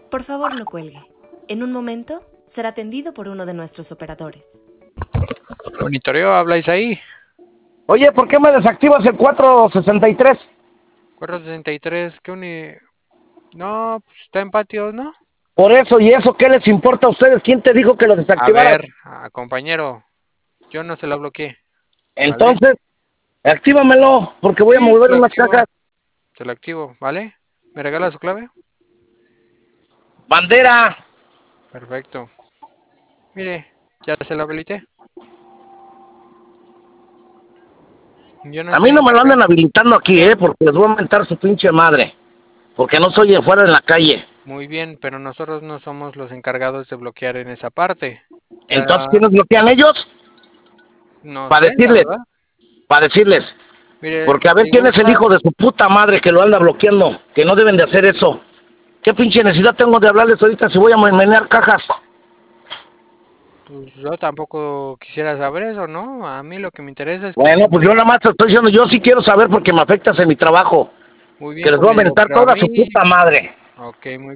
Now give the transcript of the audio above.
Por favor, no cuelgue. En un momento será atendido por uno de nuestros operadores. Monitoreo, ¿habláis ahí? Oye, ¿por qué me desactivas el 463? 463, ¿qué uni...? No, pues está en patio, ¿no? Por eso, ¿y eso qué les importa a ustedes? ¿Quién te dijo que lo A desactivaras? ver, compañero, yo no se la bloqueé, ¿vale? Entonces, actívamelo, porque voy a Sí, mover unas cajas. se lo activo, ¿vale? ¿Me regala su clave? Bandera. Perfecto. Mire, ya se la habilité. Yo no A mí estoy no me lo andan encargado. habilitando aquí, porque les voy a mentar su pinche madre. Porque no soy de fuera en la calle. Muy bien, pero nosotros no somos los encargados de bloquear en esa parte. Entonces, Ya ¿quiénes bloquean ellos? no Para sé, la decirles, verdad. para decirles. Mire, Porque a ver si quién es el gusta, hijo de su puta madre que lo anda bloqueando. Que no deben de hacer eso. ¿Qué pinche necesidad tengo de hablarles ahorita si voy a menear cajas? pues yo tampoco quisiera saber eso, ¿no? A mí lo que me interesa es que Bueno, pues yo nada más te estoy diciendo, yo sí quiero saber porque me afectas en mi trabajo. muy Que bien, les voy a compañero, mentar pero a toda su mí, puta madre. ok, muy